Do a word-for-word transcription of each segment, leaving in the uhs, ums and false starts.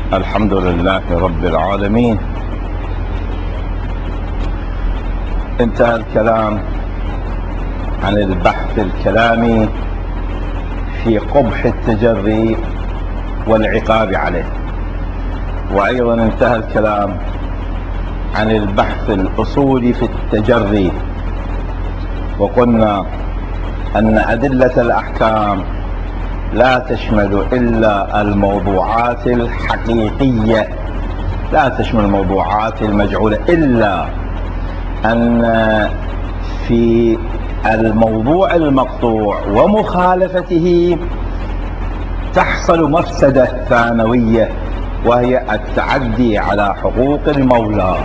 الحمد لله رب العالمين. انتهى الكلام عن البحث الكلامي في قبح التجري والعقاب عليه، وأيضا انتهى الكلام عن البحث الأصولي في التجري، وقلنا أن أدلة الأحكام لا تشمل إلا الموضوعات الحقيقية، لا تشمل الموضوعات المجعولة، إلا أن في الموضوع المقطوع ومخالفته تحصل مفسدة ثانوية، وهي التعدي على حقوق المولى،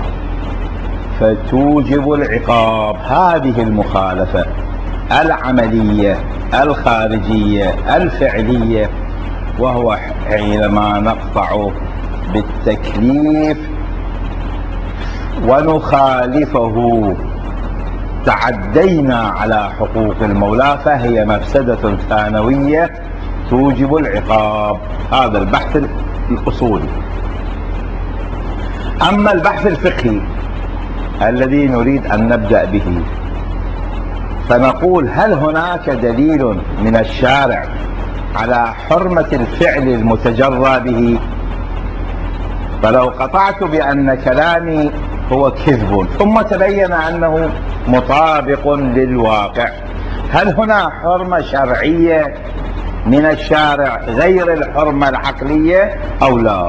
فتوجب العقاب. هذه المخالفة العملية الخارجية الفعلية، وهو حينما نقطع بالتكليف ونخالفه تعدينا على حقوق المولى، فهي مفسدة ثانوية توجب العقاب. هذا البحث الأصولي. أما البحث الفقهي الذي نريد أن نبدأ به، فنقول: هل هناك دليل من الشارع على حرمة الفعل المتجرى به؟ فلو قطعت بأن كلامي هو كذب ثم تبين أنه مطابق للواقع، هل هنا حرمة شرعية من الشارع غير الحرمة العقلية أو لا؟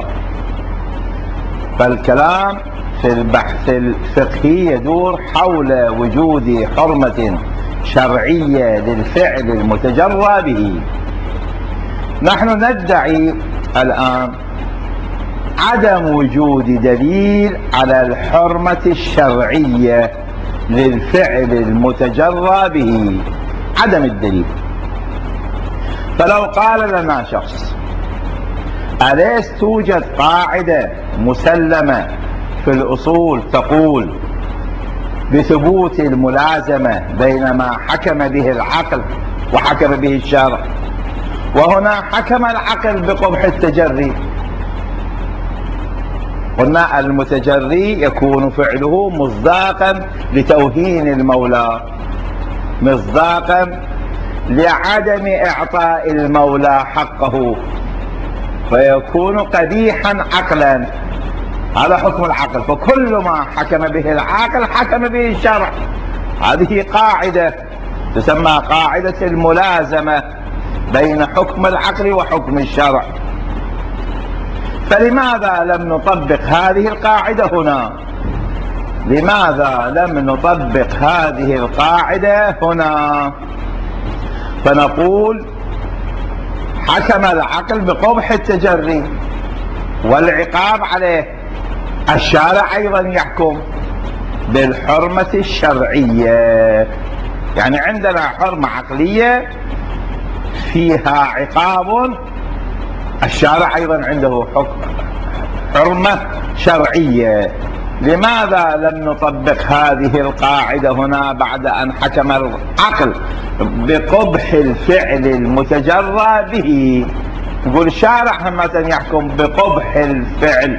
فالكلام في البحث الفقهي يدور حول وجود حرمة شرعية للفعل المتجرى به. نحن ندعي الآن عدم وجود دليل على الحرمة الشرعية للفعل المتجرى به، عدم الدليل. فلو قال لنا شخص: أليس توجد قاعدة مسلمة في الأصول تقول بثبوت الملازمة بين ما حكم به العقل وحكم به الشرع، وهنا حكم العقل بقبح التجري؟ قلنا: المتجري يكون فعله مصداقا لتوهين المولى، مصداقا لعدم إعطاء المولى حقه، فيكون قبيحا عقلا. هذا حكم العقل، فكل ما حكم به العقل حكم به الشرع. هذه قاعدة تسمى قاعدة الملازمة بين حكم العقل وحكم الشرع. فلماذا لم نطبق هذه القاعدة هنا؟ لماذا لم نطبق هذه القاعدة هنا؟ فنقول: حكم العقل بقبح التجري والعقاب عليه، الشارع أيضا يحكم بالحرمة الشرعية. يعني عندنا حرمة عقلية فيها عقاب، الشارع أيضا عنده حكم حرمة شرعية. لماذا لم نطبق هذه القاعدة هنا بعد أن حكم العقل بقبح الفعل المتجرى به؟ نقول الشارع هم يحكم بقبح الفعل،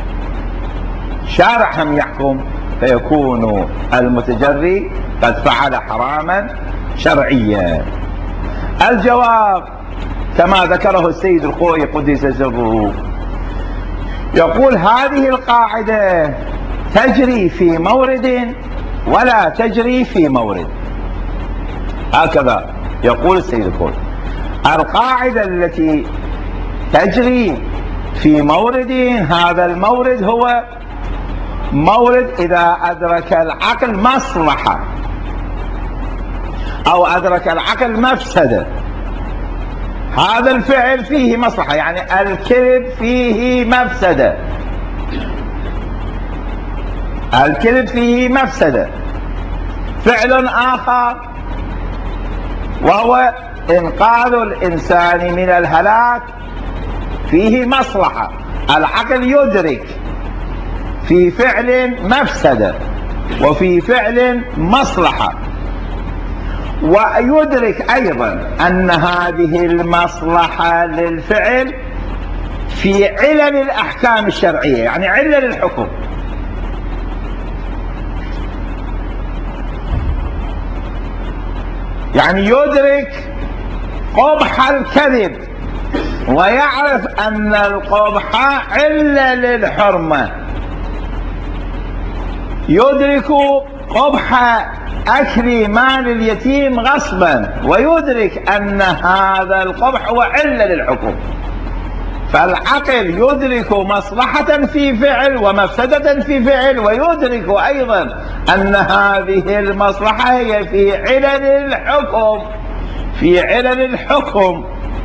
الشارع هم يحكم، فيكون المتجري قد فعل حراما شرعيا. الجواب كما ذكره السيد الخوئي قدس سره، يقول: هذه القاعدة تجري في مورد ولا تجري في مورد. هكذا يقول السيد الخوئي: القاعدة التي تجري في مورد، هذا المورد هو مورد إذا أدرك العقل مصلحة أو أدرك العقل مفسدة. هذا الفعل فيه مصلحة، يعني الكذب فيه مفسدة، الكذب فيه مفسدة. فعل آخر وهو إنقاذ الإنسان من الهلاك فيه مصلحة، العقل يدرك في فعل مفسدة وفي فعل مصلحة، ويدرك أيضا أن هذه المصلحة للفعل في علل الأحكام الشرعية، يعني علل الحكم. يعني يدرك قبح الكذب ويعرف أن القبح علة للحرمة، يدرك قبح أكل مال اليتيم غصبا ويدرك أن هذا القبح هو علة للحكم. فالعقل يدرك مصلحة في فعل ومفسدة في فعل، ويدرك أيضا أن هذه المصلحة هي في علل الحكم، في علل الحكم،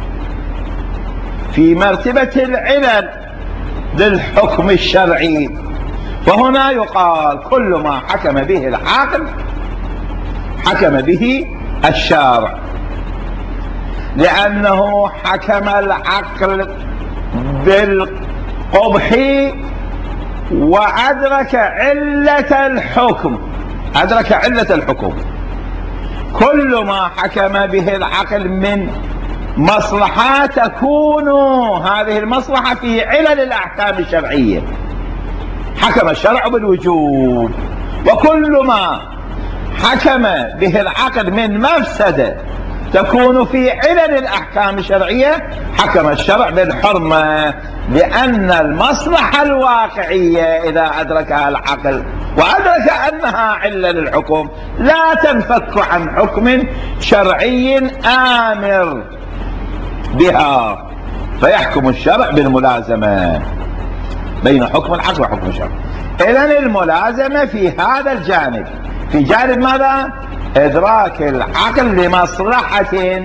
في مرتبة العلل للحكم الشرعي. وهنا يقال كل ما حكم به العقل حكم به الشارع، لأنه حكم العقل بالقبح وأدرك علة الحكم، أدرك علة الحكم. كل ما حكم به العقل من مصلحة تكون هذه المصلحة في علل الأحكام الشرعية، حكم الشرع بالوجوب. وكل ما حكم به العقل من مفسدة تكون في علل الأحكام الشرعية، حكم الشرع بالحرمة، لأن المصلحة الواقعية إذا أدركها العقل وأدرك أنها علة للحكم لا تنفك عن حكم شرعي آمر بها، فيحكم الشرع بالملازمة بين حكم العقل وحكم الشرع. إذن الملازمة في هذا الجانب، في جانب ماذا؟ إدراك العقل لمصلحة،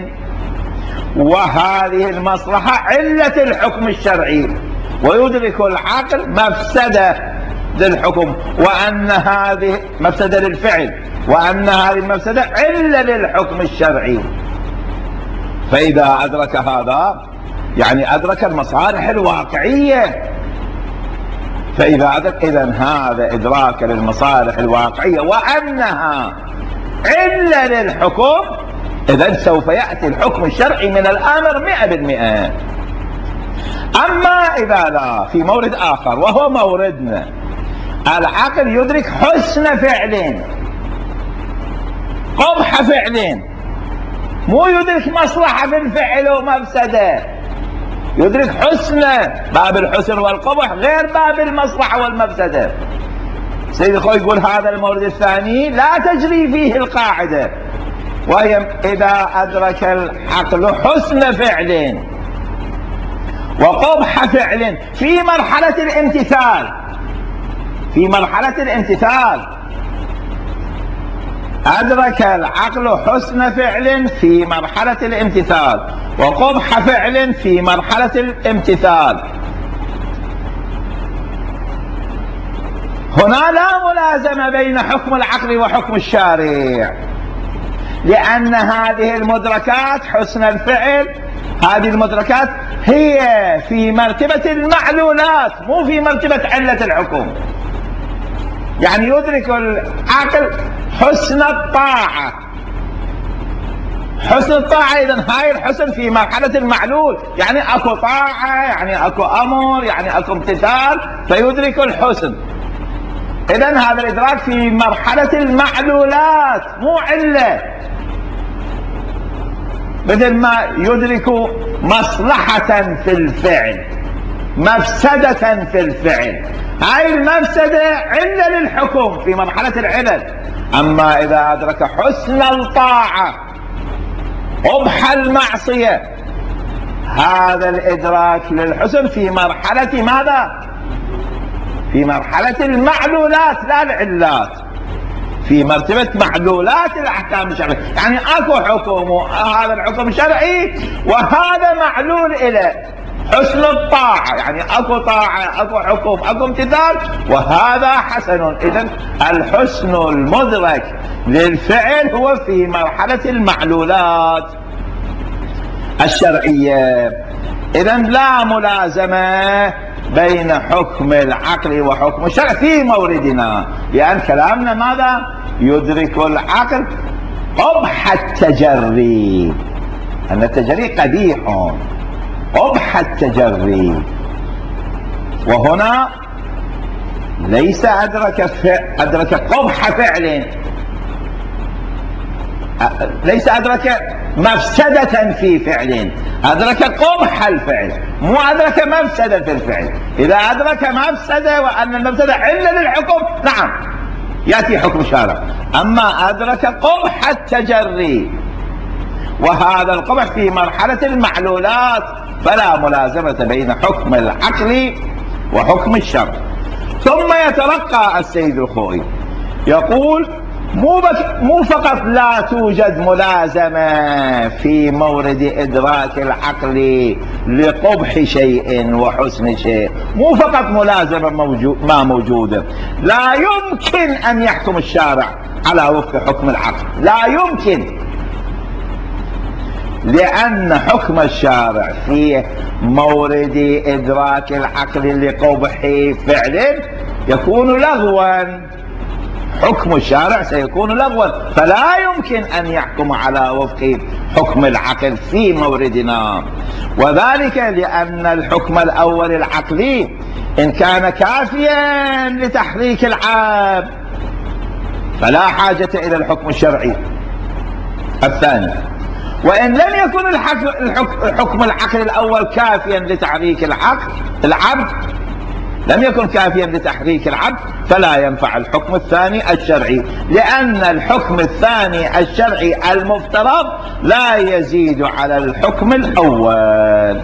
وهذه المصلحة علة الحكم الشرعي، ويدرك العقل مفسدة للحكم، وأن هذه مفسدة للفعل، وأن هذه المفسدة علة للحكم الشرعي. فإذا أدرك هذا يعني أدرك المصالح الواقعية. فإذا أدرك إذن هذا إدراك للمصالح الواقعية وأنها علة للحكم، إذن سوف يأتي الحكم الشرعي من الآمر مئة بالمئة. أما إذا لا، في مورد آخر وهو موردنا، العقل يدرك حسن فعلين قبح فعلين، مو يدرك مصلحة في الفعل ومفسدة، يدرك حسن. باب الحسن والقبح غير باب المصلحة والمفسدة. سيد الخوي يقول هذا المورد الثاني لا تجري فيه القاعدة، وهي إذا أدرك العقل حسن فعل وقبح فعل في مرحلة الامتثال، في مرحلة الامتثال أدرك العقل حسن فعل في مرحلة الامتثال وقبح فعل في مرحلة الامتثال، هنا لا ملازمة بين حكم العقل وحكم الشارع، لأن هذه المدركات حسن الفعل، هذه المدركات هي في مرتبة المعلولات مو في مرتبة علة الحكم. يعني يدرك العقل حسن الطاعة، حسن الطاعة، إذن هاي الحسن في مرحلة المعلول، يعني أكو طاعة، يعني أكو أمر، يعني أكو امتثال، فيدرك الحسن. إذن هذا الإدراك في مرحلة المعلولات مو علة، مثل ما يدرك مصلحة في الفعل، مفسدة في الفعل، هاي المفسدة علة للحكم في مرحلة العلل. أما إذا أدرك حسن الطاعة قبح المعصية، هذا الإدراك للحسن في مرحلة ماذا؟ في مرحلة المعلولات لا العلات، في مرتبة معلولات الأحكام الشرعية. يعني أكو حكم، هذا الحكم شرعي وهذا معلول إليه، حسن الطاعة، يعني أكو طاعة، أكو حكم، أكو امتثال، وهذا حسن. إذن الحسن المدرك للفعل هو في مرحلة المعلولات الشرعية. إذن لا ملازمة بين حكم العقل وحكم الشرع في موردنا، لأن كلامنا ماذا؟ يدرك العقل قبح التجري، أن التجري قبيح، قبح التجري، وهنا ليس أدرك أدرك قبح فعل، ليس أدرك مفسدة في فعل، أدرك قبح الفعل، مو أدرك مفسدة في الفعل. إذا أدرك مفسدة وأن المفسدة علة للحكم نعم يأتي حكم الشارع، أما أدرك قبح التجري وهذا القبح في مرحلة المعلولات فلا ملازمة بين حكم العقل وحكم الشرع. ثم يترقى السيد الخوئي يقول مو, مو فقط لا توجد ملازمة في مورد إدراك العقل لقبح شيء وحسن شيء، مو فقط ملازمة موجود ما موجودة، لا يمكن أن يحكم الشارع على وفق حكم العقل، لا يمكن، لأن حكم الشارع في مورد إدراك العقل لقبح فعل يكون لغوا، حكم الشارع سيكون لغوا، فلا يمكن أن يحكم على وفق حكم العقل في موردنا، وذلك لأن الحكم الأول العقلي إن كان كافيا لتحريك العبد فلا حاجة إلى الحكم الشرعي الثاني، وإن لم يكن الحكم العقل الأول كافيا لتحريك العقل العبد لم يكن كافيا لتحريك العبد فلا ينفع الحكم الثاني الشرعي، لأن الحكم الثاني الشرعي المفترض لا يزيد على الحكم الأول.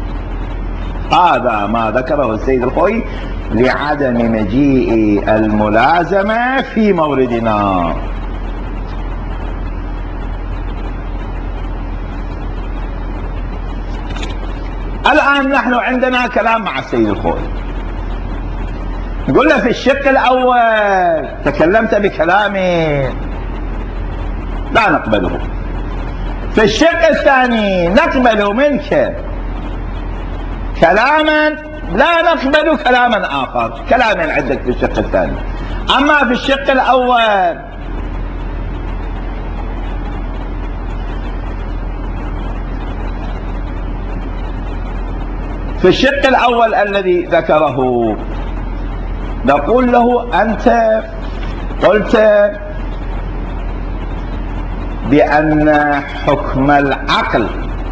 هذا ما ذكره السيد الخوئي لعدم مجيء الملازمة في موردنا. الآن نحن عندنا كلام مع السيد الخوئي، نقول له في الشق الأول تكلمت بكلام لا نقبله، في الشق الثاني نقبل منك كلاما لا نقبل كلاما آخر، كلام عندك في الشق الثاني. أما في الشق الأول في الشق الأول الذي ذكره نقول له أنت قلت بأن حكم العقل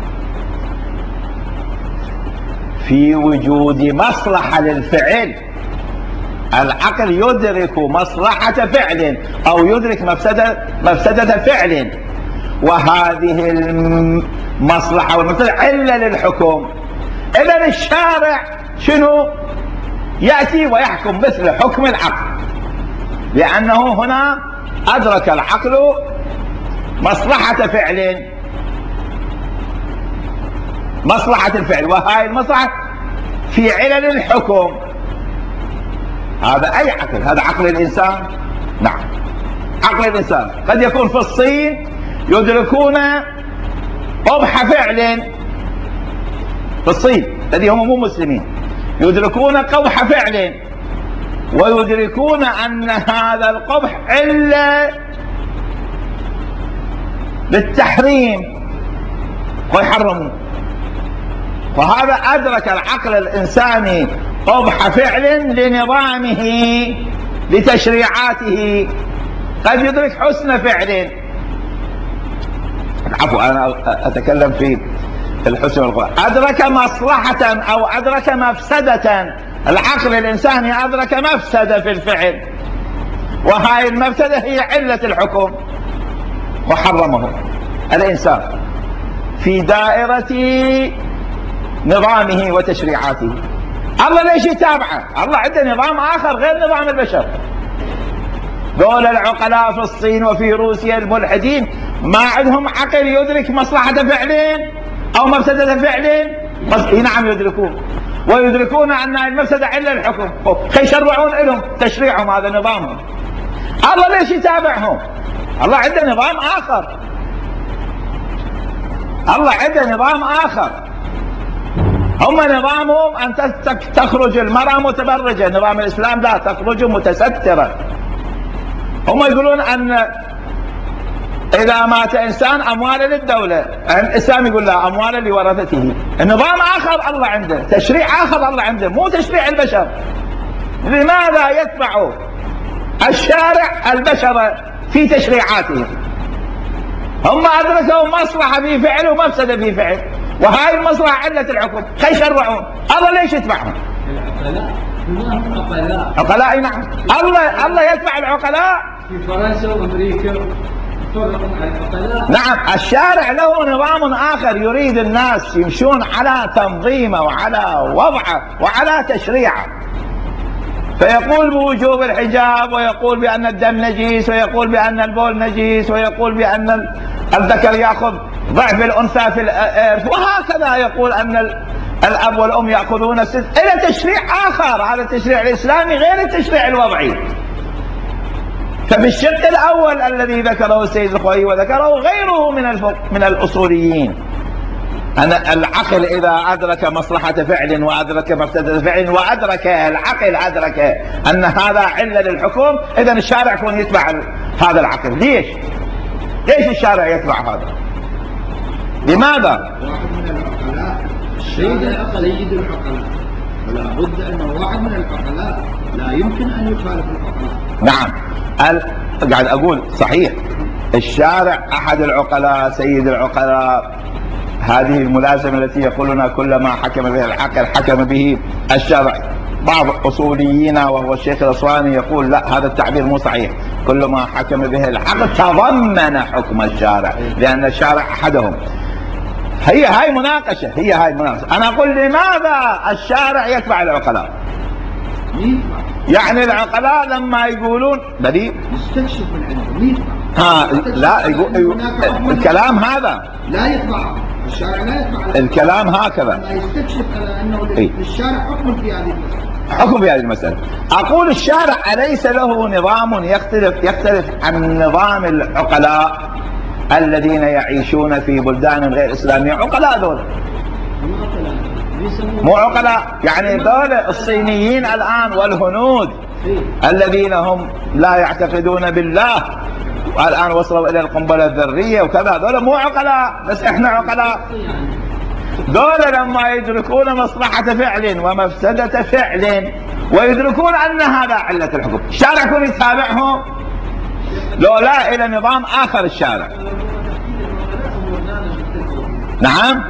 في وجود مصلحة للفعل، العقل يدرك مصلحة فعل أو يدرك مفسدة, مفسدة فعل، وهذه المصلحة والمفسدة علة للحكم. إذن الشارع شنو؟ يأتي ويحكم مثل حكم العقل، لأنه هنا أدرك العقل مصلحة فعل، مصلحة الفعل، وهاي المصلحة في علل الحكم. هذا أي عقل؟ هذا عقل الإنسان؟ نعم عقل الإنسان. قد يكون في الصين يدركون قبح فعل، في الصين الذي هم مو مسلمين يدركون قبح فعل ويدركون أن هذا القبح علة للتحريم ويحرمون، وهذا أدرك العقل الإنساني قبح فعل لنظامه لتشريعاته. قد يدرك حسن فعل، عفوا أنا أتكلم في الحسن والقبح، أدرك مصلحة أو أدرك مفسدة، العقل الإنساني أدرك مفسدة في الفعل، وهاي المفسدة هي علة الحكم وحرمه الإنسان في دائرة نظامه وتشريعاته. الله ليش يتابعه؟ الله عنده نظام آخر غير نظام البشر. دول العقلاء في الصين وفي روسيا الملحدين ما عندهم عقل يدرك مصلحة فعلين أو مفسدة فعلين، نعم يدركون، ويدركون أن المفسدة علة الحكم، فيشرعون لهم تشريعهم، هذا نظامهم. الله ليش يتابعهم؟ الله عنده نظام آخر، الله عنده نظام آخر. هم نظامهم أن تخرج المرأة متبرجة، نظام الإسلام لا، تخرج متسترة. هم يقولون أن إذا مات إنسان أمواله للدولة، الإسلام يقول لا، أمواله لورثته. النظام آخر الله عنده، تشريع آخر الله عنده، مو تشريع البشر. لماذا يتبع الشارع البشر في تشريعاتهم؟ هم أدركوا مصلحة في فعل ومفسدة في فعل، وهاي المصلحة علة الحكم، فيشرعون. الله ليش يتبعهم؟ عقلاء. عقلاء نعم. الله الله يتبع العقلاء. في فرنسا وأمريكا فرقوا على العقلاء. نعم، الشارع له نظام آخر، يريد الناس يمشون على تنظيمه وعلى وضعه وعلى تشريعه. فيقول بوجوب الحجاب، ويقول بأن الدم نجيس، ويقول بأن البول نجيس، ويقول بأن الذكر يأخذ ضعف الأنثى في الإرث، وهكذا يقول أن الأب والأم يأخذون السدس، إلى تشريع آخر. هذا التشريع الإسلامي غير التشريع الوضعي. ففي الشق الأول الذي ذكره السيد الخوئي وذكره غيره من من الأصوليين، أن العقل إذا أدرك مصلحة فعل وأدرك مفسدة فعل وأدرك العقل أدرك أن هذا علة للحكم، إذا الشارع يكون يتبع هذا العقل. ليش؟ ليش الشارع يتبع هذا؟ لماذا؟ واحد من العقلاء سيد العقل سيد العقلاء، ولا بد أن واحد من العقلاء لا يمكن أن يخالف العقلاء. نعم، قاعد أقول صحيح، الشارع أحد العقلاء سيد العقلاء. هذه الملازمة التي يقولون كل ما حكم به العقل حكم به الشرع. بعض أصوليين وهو الشيخ الأسواني يقول لا، هذا التعبير مو صحيح، كل ما حكم به العقل تضمن حكم الشارع، لأن الشارع أحدهم. هي هاي مناقشة، هي هاي مناقشة. أنا أقول لماذا الشارع يتبع العقلاء؟ يعني العقلاء لما يقولون بديل يستكشف من عندهم يتبع. ها لا يقول الكلام هذا لا يتبع الشارع، لا يتبع الكلام هكذا. لا يستكشف على أنه إيه؟ للشارع حكم في هذه المسألة. حكم في هذه المسألة. أقول الشارع أليس له نظام يختلف يختلف عن نظام العقلاء الذين يعيشون في بلدان غير إسلامية؟ عقلاء دول مو عقلاء، يعني دول الصينيين الآن والهنود الذين هم لا يعتقدون بالله والآن وصلوا إلى القنبلة الذرية وكذا، دول مو عقلاء، بس إحنا عقلاء. دول لما يدركون مصلحة فعل ومفسدة فعل ويدركون أن هذا علة الحكم، الشارع يكون يتابعهم؟ لو لا، إلى نظام آخر الشارع. نعم.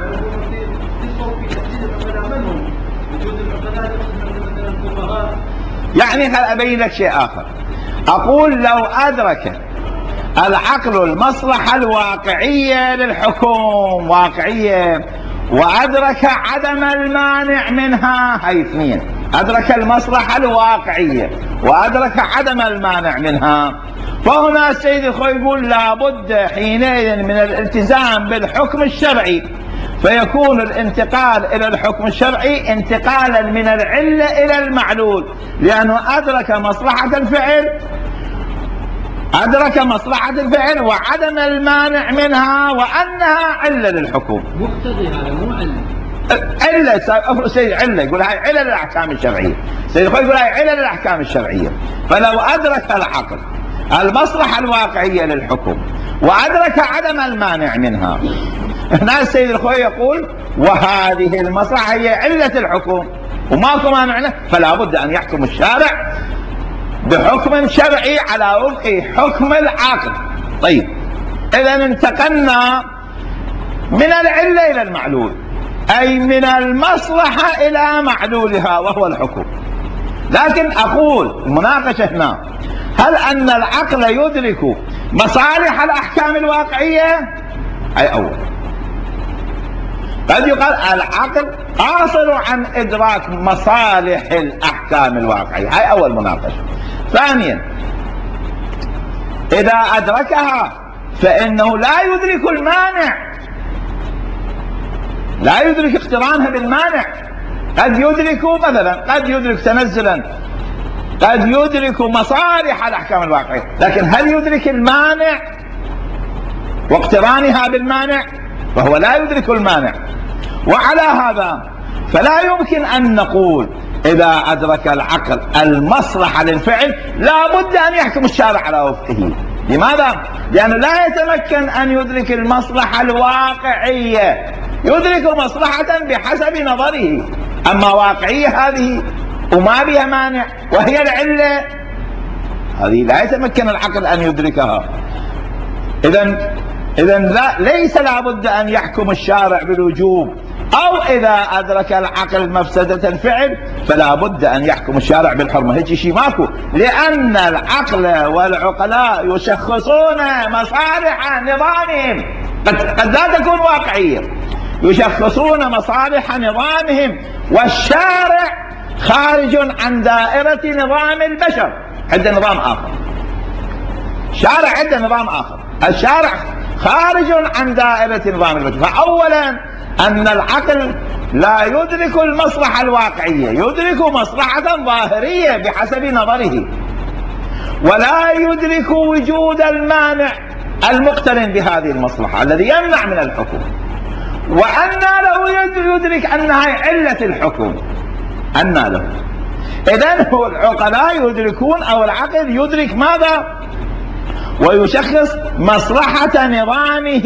يعني خل أبين لك شيء آخر. أقول لو أدرك العقل المصلحة الواقعية للحكم واقعية، وأدرك عدم المانع منها، هاي اثنين، أدرك المصلحة الواقعية وأدرك عدم المانع منها، فهنا السيد الخوئي يقول لابد حينئذ من الالتزام بالحكم الشرعي، فيكون الانتقال إلى الحكم الشرعي انتقالا من العلة إلى المعلول، لأنه أدرك مصلحة الفعل أدرك مصلحة الفعل وعدم المانع منها وأنها علة للحكم. مقتضي هذا مو علة. علة سيد علة يقول هاي علة للأحكام الشرعية. سيد الخوئي يقول هاي علة للأحكام الشرعية. فلو أدرك العقل المصلحة الواقعية للحكم وأدرك عدم المانع منها، هنا السيد الخوئي يقول وهذه المصلحة هي علة الحكم وماكو مانع، فلا بد أن يحكم الشارع بحكم شرعي على وفق حكم العقل. طيب، إذا انتقلنا من العلة إلى المعلول، أي من المصلحة إلى معلولها وهو الحكم. لكن أقول المناقشة هنا، هل أن العقل يدرك مصالح الأحكام الواقعية؟ أي أول. قد يقال العقل قاصر عن إدراك مصالح الأحكام الواقعية، هاي أول مناقشة. ثانيا، إذا أدركها فإنه لا يدرك المانع، لا يدرك اقترانها بالمانع. قد يدرك مثلا، قد يدرك تنزلا، قد يدرك مصالح الأحكام الواقعية، لكن هل يدرك المانع واقترانها بالمانع؟ فهو لا يدرك المانع. وعلى هذا فلا يمكن أن نقول إذا أدرك العقل المصلحة للفعل لا بد أن يحكم الشارع على وفقه. لماذا؟ لأنه لا يتمكن أن يدرك المصلحة الواقعية، يدرك مصلحة بحسب نظره، أما واقعية هذه وما بها مانع وهي العلة، هذه لا يتمكن العقل أن يدركها. إذن إذن لا ليس لابد أن يحكم الشارع بالوجوب، أو إذا أدرك العقل مفسدة الفعل فلا بد أن يحكم الشارع بالحرمة. هيك شيء ماكو، لأن العقل والعقلاء يشخصون مصالح نظامهم، قد, قد لا تكون واقعية، يشخصون مصالح نظامهم، والشارع خارج عن دائرة نظام البشر، عنده نظام آخر. الشارع عنده نظام آخر، الشارع خارج عن دائرة نظام البشر. فأولا أن العقل لا يدرك المصلحة الواقعية، يدرك مصلحة ظاهرية بحسب نظره، ولا يدرك وجود المانع المقترن بهذه المصلحة الذي يمنع من الحكم. وأن له يدرك أنها علة الحكم، أن له. إذن هو العقلاء يدركون، أو العقل يدرك ماذا؟ ويشخص مصلحة نظامه،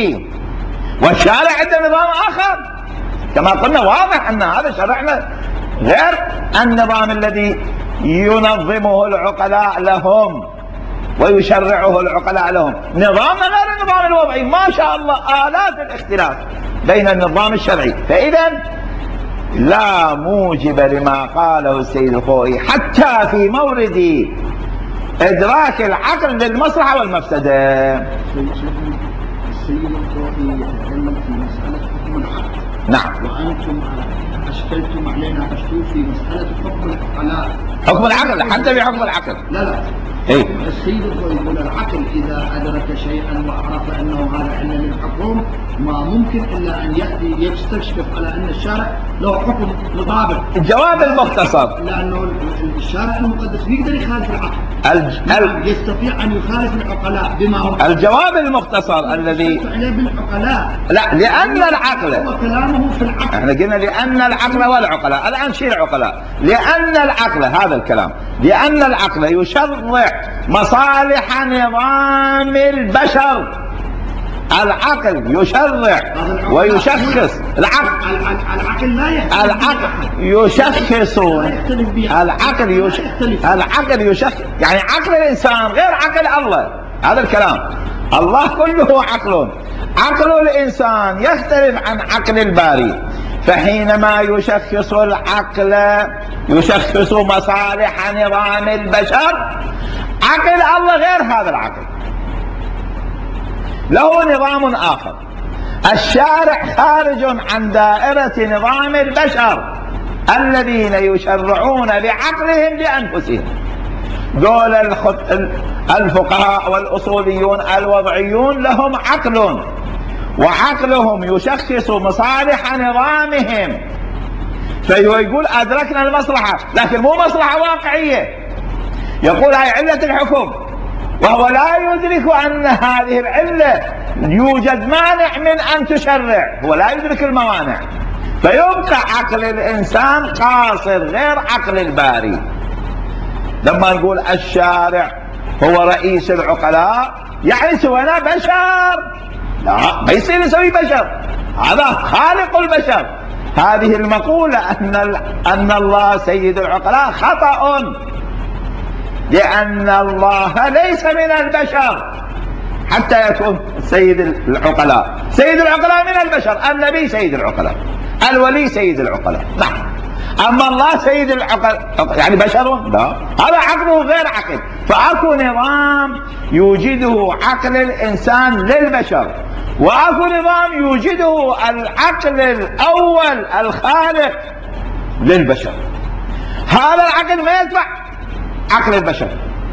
والشارع عنده نظام آخر. كما قلنا واضح أن هذا شرعنا غير النظام الذي ينظمه العقلاء لهم ويشرعه العقلاء لهم، نظامنا غير النظام الوضعي، ما شاء الله آلاف الاختلاف بين النظام الشرعي. فإذا لا موجب لما قاله السيد الخوئي حتى في مورد إدراك العقل للمصلحة والمفسدة. السيد الخوئي يتكلم في مسألة حكم العقل، نعم، وأنتم أشكلتم علينا أشكال في مسألة حكم العقلاء. حكم العقل حتى في حكم العقل لا لا إيه؟ السيد الخوئي يقول العقل إذا أدرك شيئا وعرف أنه هذا علة للحكم ما ممكن إلا أن يأتي يستشرف على أن الشارع له حكم مطابق. الجواب المختصر، لأنه الشارع المقدس يقدر يخالف العقل، الج... ال... يستطيع أن يخالف العقلاء بما هو. الجواب المختصر الذي بالعقلاء، لا، لأن العقل، هو كلامه في العقل. احنا قلنا لأن العقل والعقلاء، الآن شيل العقلاء. لأن العقل، هذا الكلام، لأن العقل يشرع مصالح نظام البشر. العقل يشرع ويشخص، العقل العقل لا يختلف، العقل يشخص، العقل يش... العقل يشخص، يعني عقل الإنسان غير عقل الله. هذا الكلام، الله كله عقل، عقل الإنسان يختلف عن عقل الباري. فحينما يشخص العقل يشخص مصالح نظام البشر، عقل الله غير هذا العقل، له نظام آخر. الشارع خارج عن دائرة نظام البشر الذين يشرعون بعقلهم لأنفسهم. دول الفقهاء والأصوليون الوضعيون لهم عقل، وعقلهم يشخص مصالح نظامهم، فيقول أدركنا المصلحة، لكن مو مصلحة واقعية، يقول هاي علة الحكم، وهو لا يدرك أن هذه العلة يوجد مانع من أن تشرع، هو لا يدرك الموانع، فيبقى عقل الإنسان قاصر غير عقل الباري. لما نقول الشارع هو رئيس العقلاء يعني سوينا بشر، لا، ما يصير نسوي بشر، هذا خالق البشر. هذه المقولة أن أن الله سيد العقلاء خطأ، لأن الله ليس من البشر حتى يكون سيد العقلاء. سيد العقلاء من البشر، النبي سيد العقلاء، الولي سيد العقلاء، نعم. أما الله سيد العقلاء يعني بشر؟ لا، هذا عقله غير عقل. فأكو نظام يوجده عقل الإنسان للبشر، وأكو نظام يوجده العقل الأول الخالق للبشر. هذا العقل ما يتبع عقل البشر.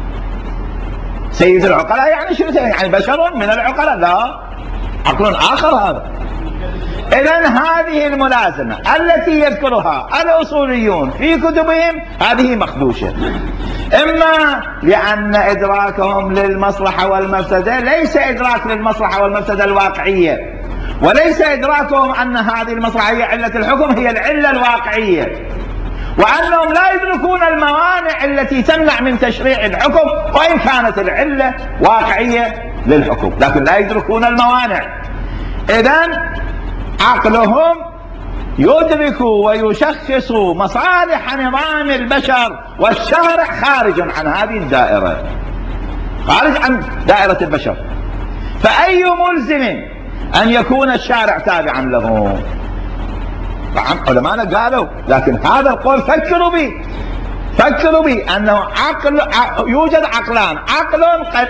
سيد العقلاء يعني شنو؟ يعني بشر من العقلاء؟ لا، عقل آخر هذا. إذن هذه الملازمة التي يذكرها الأصوليون في كتبهم هذه مخدوشة، إما لأن إدراكهم للمصلحة والمفسدة ليس إدراك للمصلحة والمفسدة الواقعية، وليس إدراكهم أن هذه المصلحة هي علة الحكم، هي العلة الواقعية، وأنهم لا يدركون يدركون الموانع التي تمنع من تشريع الحكم وإن كانت العلة واقعية للحكم، لكن لا يدركون الموانع. إذن عقلهم يدرك ويشخص مصالح نظام البشر، والشارع خارج عن هذه الدائرة، خارج عن دائرة البشر. فأي ملزم أن يكون الشارع تابعا له؟ طبعا علماءنا قالوا، لكن هذا القول فكروا به، فكروا به أنه عقل يوجد عقلان، عقل قد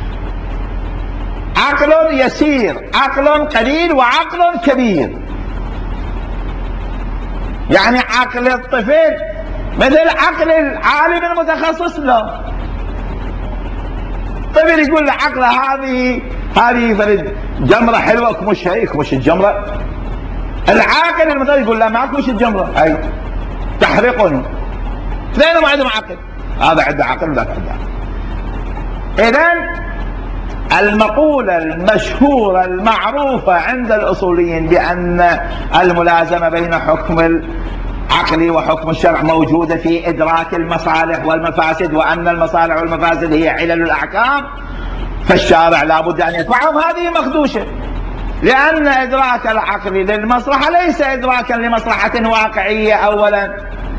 عقل يسير، عقل قليل، وعقل كبير. يعني عقل الطفل مثل عقل العالم المتخصص له. طفل يقول له عقله هذه هذه فرد جمره حلوه اكمش هي اكمش الجمره. العاقل المتخصص يقول لا ما اكمش الجمره هي تحرقني. اثنين ما عندهم عقل، هذا عنده عقل وذاك عنده عقل. اذن المقولة المشهورة المعروفة عند الأصوليين بأن الملازمة بين حكم العقل وحكم الشرع موجودة في إدراك المصالح والمفاسد، وأن المصالح والمفاسد هي علل الأحكام، فالشارع لا بد أن يتبعهم. هذه مخدوشة، لأن إدراك العقل للمصلحة ليس إدراكا لمصلحة واقعية أولا،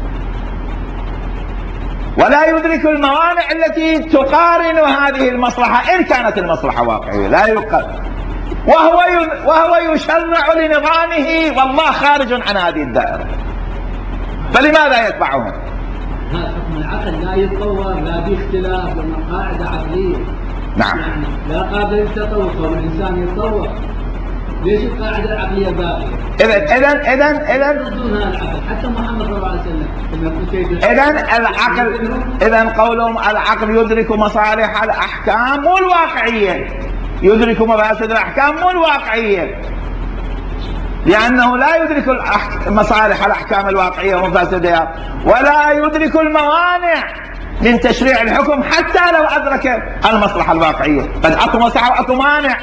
ولا يدرك الموانع التي تقارن هذه المصلحة إن كانت المصلحة واقعية، لا يقارن، وهو وهو يشرع لنظامه والله خارج عن هذه الدائرة، فلماذا يتبعهم؟ هذا حكم العقل لا يتطور لا باختلاف، لأنه قاعدة عقلية. نعم. يعني لا قابل للتطور، والإنسان يتطور. ليش القاعدة العقلية باقية؟ إذن إذن إذن إذن حتى محمد صلى الله عليه وسلم. إذن العقل، إذن قولهم العقل يدرك مصالح الأحكام مو الواقعية، يدرك مفاسد الأحكام مو الواقعية، لأنه لا يدرك مصالح الأحكام الواقعية ومفاسدها، ولا يدرك الموانع من تشريع الحكم حتى لو أدرك المصلحة الواقعية، قد أكو مصلحة وأكو مانع.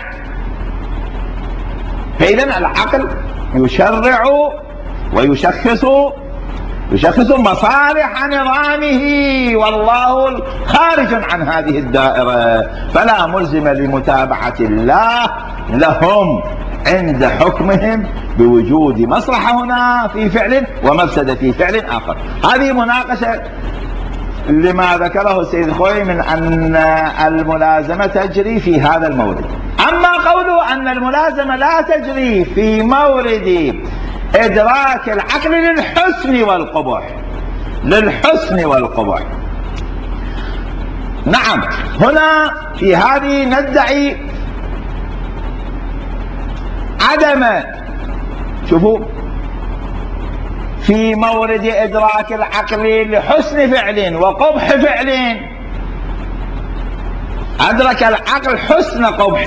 فإذا العقل يشرع ويشخص يشخص مصالح نظامه، والله خارج عن هذه الدائرة، فلا ملزم لمتابعة الله لهم عند حكمهم بوجود مصلحة هنا في فعل ومفسدة في فعل آخر. هذه مناقشة لما ذكره السيد الخوئي من أن الملازمة تجري في هذا المورد. أما قوله أن الملازمة لا تجري في مورد إدراك العقل للحسن والقبح، للحسن والقبح، نعم، هنا في هذه ندعي عدم، شوفوا، في مورد إدراك العقل لحسن فعل وقبح فعل، أدرك العقل حسن قبح.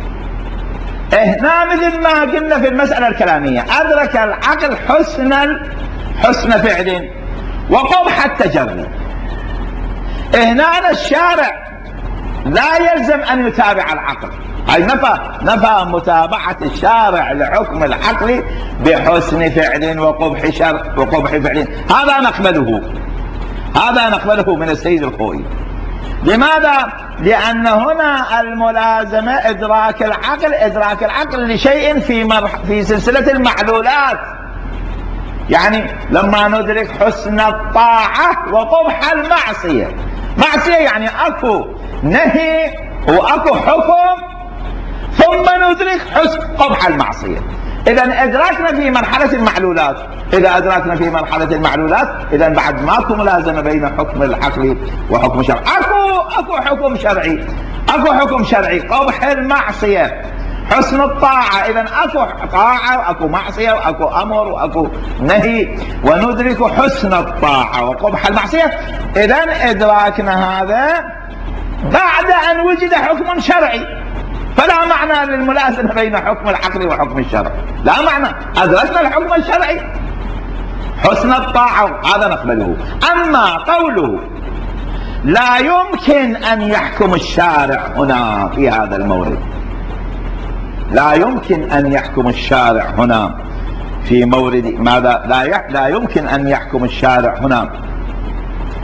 هنا مثل ما قلنا في المسألة الكلامية، أدرك العقل حسن حسن فعل وقبح التجري. هنا الشارع لا يلزم أن يتابع العقل، أي نفى نفى متابعة الشارع لحكم العقل بحسن فعل وقبح شر وقبح فعل. هذا نقبله، هذا نقبله من السيد الخوئي. لماذا؟ لأن هنا الملازمة إدراك العقل، إدراك العقل لشيء في مرح في سلسلة المعلولات. يعني لما ندرك حسن الطاعة وقبح المعصية، معصية يعني أكو نهي وأكو حكم، ثم ندرك حسن قبح المعصية. إذا أدركنا في مرحلة المعلولات، إذا أدركنا في مرحلة المعلولات إذا بعد ماكو ملازمة بين حكم العقل وحكم الشرع. أكو أكو حكم شرعي، أكو حكم شرعي قبح المعصية، حسن الطاعة. إذا أكو طاعة وأكو معصية وأكو أمر وأكو نهي، وندرك حسن الطاعة وقبح المعصية. إذا إدراكنا هذا بعد أن وجد حكم شرعي، فلا معنى للملازمة بين حكم العقل وحكم الشرع، لا معنى. أدركنا الحكم الشرعي حسن الطاعة، هذا نقبله. أما قوله لا يمكن أن يحكم الشارع هنا في هذا المورد، لا يمكن أن يحكم الشارع هنا في مورد ماذا؟ لا لا يمكن أن يحكم الشارع هنا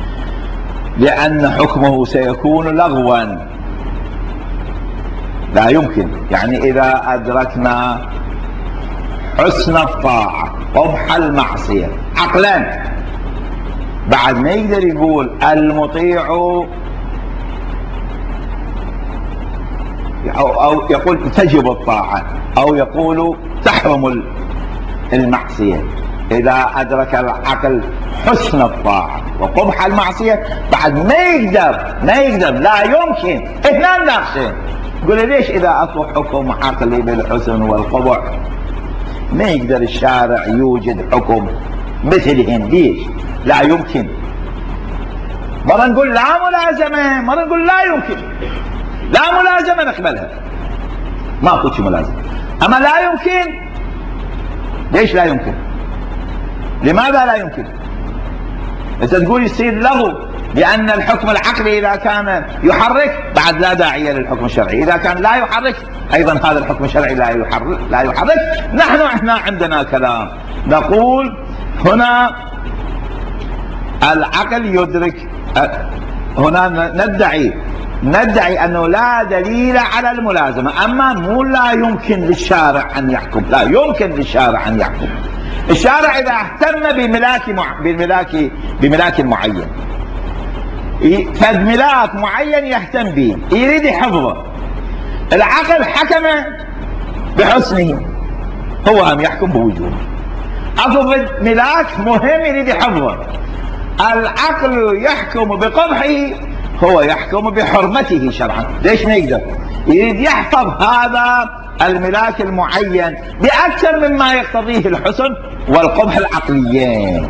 لأن حكمه سيكون لغوا، لا يمكن. يعني إذا أدركنا حسن الطاعة قبح المعصية عقلا، بعد ما يقدر يقول المطيع أو يقول تجب الطاعة أو يقول تحرم المعصية. إذا أدرك العقل حسن الطاعة وقبح المعصية بعد ما يقدر ما يقدر لا يمكن. اثنان ناقشين، يقول ليش إذا أكو حكم عقلي بالحسن والقبح ما يقدر الشارع يوجد حكم مثلهن؟ ليش؟ لا يمكن. مرة نقول لا ملازمة، مرة نقول لا يمكن. لا ملازمة نقبلها، ما اكو شيء ملازمة. اما لا يمكن، ليش لا يمكن؟ لماذا لا يمكن؟ انت تقول يصير لغو لان الحكم العقلي اذا كان يحرك بعد لا داعي للحكم الشرعي، اذا كان لا يحرك ايضا هذا الحكم الشرعي لا يحرك لا يحرك. نحن احنا عندنا كلام نقول هنا العقل يدرك، هنا ندعي ندعي أنه لا دليل على الملازمة، أما مو لا يمكن للشارع أن يحكم، لا يمكن للشارع أن يحكم. الشارع إذا اهتم بملاك مع... بملاك بملاك معين، فد ملاك معين يهتم به يريد حفظه، العقل حكم بحسنه، هو هم يحكم بوجوده. أكو ملاك مهم يريد حفظه، العقل يحكم بقبحه، هو يحكم بحرمته شرعا. ليش ما يقدر؟ يريد يحفظ هذا الملاك المعين بأكثر مما يقتضيه الحسن والقبح العقليين.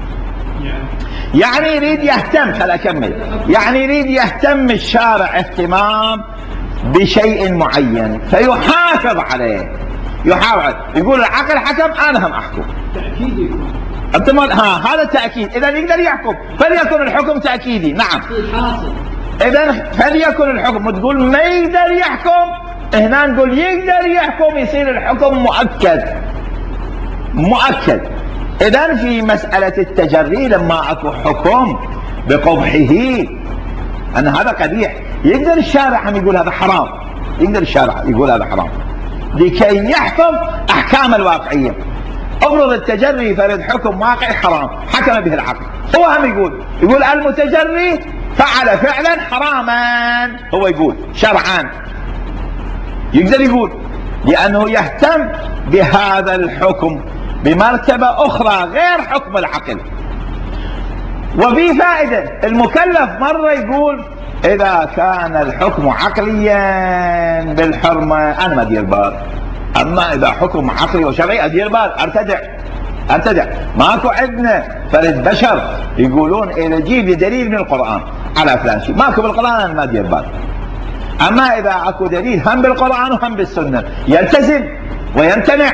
يعني يريد يهتم، خل أكمل، يعني يريد يهتم الشارع اهتمام بشيء معين فيحافظ عليه، يحافظ، يقول العقل حكم أنا هم أحكم. تأكيد انت ها هذا التأكيد، اذا يقدر يحكم فليكن الحكم تأكيدي. نعم، اذا فليكن الحكم. تقول ما يقدر يحكم، هنا نقول يقدر يحكم، يصير الحكم مؤكد مؤكد. اذا في مسألة التجري لما اكو حكم بقبحه ان هذا قبيح، يقدر الشارع هم يقول هذا حرام، يقدر الشارع يقول هذا حرام لكي يحفظ احكام الواقعية. افرض التجري فرد حكم واقعي حرام حكم به العقل، هو هم يقول يقول المتجري فعل فعلا حراما، هو يقول شرعا، يقدر يقول لأنه يهتم بهذا الحكم بمرتبة أخرى غير حكم العقل. وفي فائدة، المكلف مرة يقول إذا كان الحكم عقليا بالحرمة أنا ما أدير بال، أما إذا حكم عقلي وشرعي أدير بال، أرتدع أرتدع. ماكو عندنا فرد بشر يقولون إذا جيب لي دليل من القرآن على فلان شيء، ماكو بالقرآن أنا ما أدير بال. أما إذا أكو دليل هم بالقرآن وهم بالسنة يلتزم ويمتنع.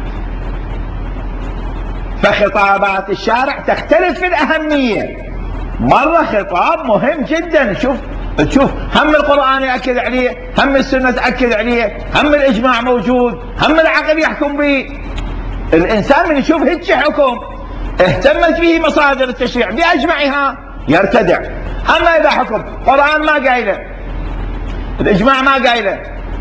فخطابات الشارع تختلف في الأهمية، مرة خطاب مهم جدا، شوف تشوف هم القرآن يأكد عليه، هم السنة تأكد عليه، هم الإجماع موجود، هم العقل يحكم به. الإنسان من يشوف هيك حكم اهتمت به مصادر التشريع بأجمعها يرتدع. أما إذا حكم القرآن ما قايله، الإجماع ما قايله،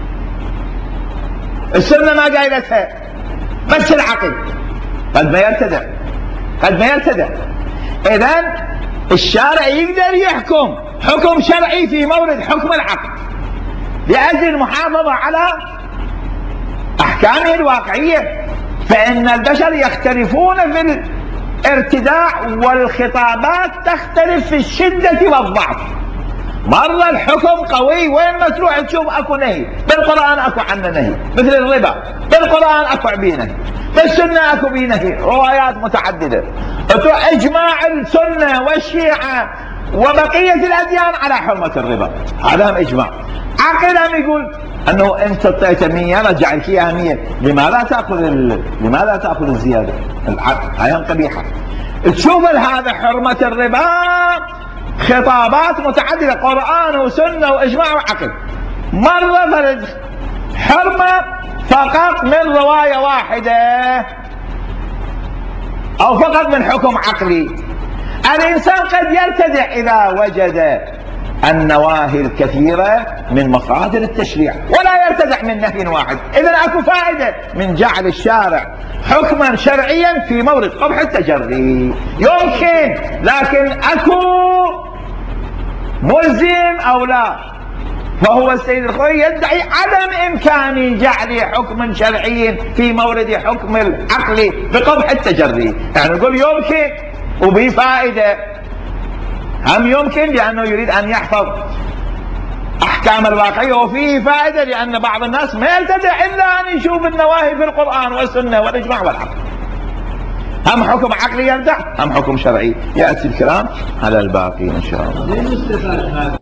السنة ما قايلتها، بس العقل، قد ما يرتدع قد ما يرتدع. إذن الشارع يقدر يحكم حكم شرعي في مورد حكم العقل لأجل المحافظة على أحكامه الواقعية، فإن البشر يختلفون في الارتداع والخطابات تختلف في الشدة والضعف. مرة الحكم قوي، وين ما تروح تشوف اكو نهي، بالقرآن اكو عنه نهي مثل الربا، بالقرآن اكو عبيه نهي، بالسنة اكو بيه نهي، روايات متعددة. تروح اجماع السنة والشيعة وبقية الاديان على حرمة الربا، هذا هم اجماع. عقلهم يقول انه انت اعطيت مية رجع لك اياها مية، لماذا تاخذ ال... لماذا تاخذ الزيادة؟ هاي قبيحة. تشوف هذا حرمة الربا خطابات متعددة، قرآن وسنة وإجماع وعقل. مرة فرد حرمة فقط من رواية واحدة أو فقط من حكم عقلي، الإنسان قد يرتدع إذا وجد النواهي الكثيرة من مصادر التشريع، ولا يرتدع من نهي واحد. إذن أكو فائدة من جعل الشارع حكما شرعيا في مورد قبح التجري، يمكن، لكن أكو ملزم أو لا؟ فهو السيد الخوئي يدعي عدم إمكان جعل حكم شرعي في مورد حكم العقل بقبح التجري. يعني نقول يمكن وبه فائدة، هم يمكن لأنه يريد أن يحفظ أحكام الواقعية، وفيه فائدة لأن بعض الناس ما يلتدع إلا أن يشوف النواهي في القرآن والسنة والإجماع والعقل. هم حكم عقلي يردع، هم حكم شرعي. يأتي الكلام على الباقي إن شاء الله.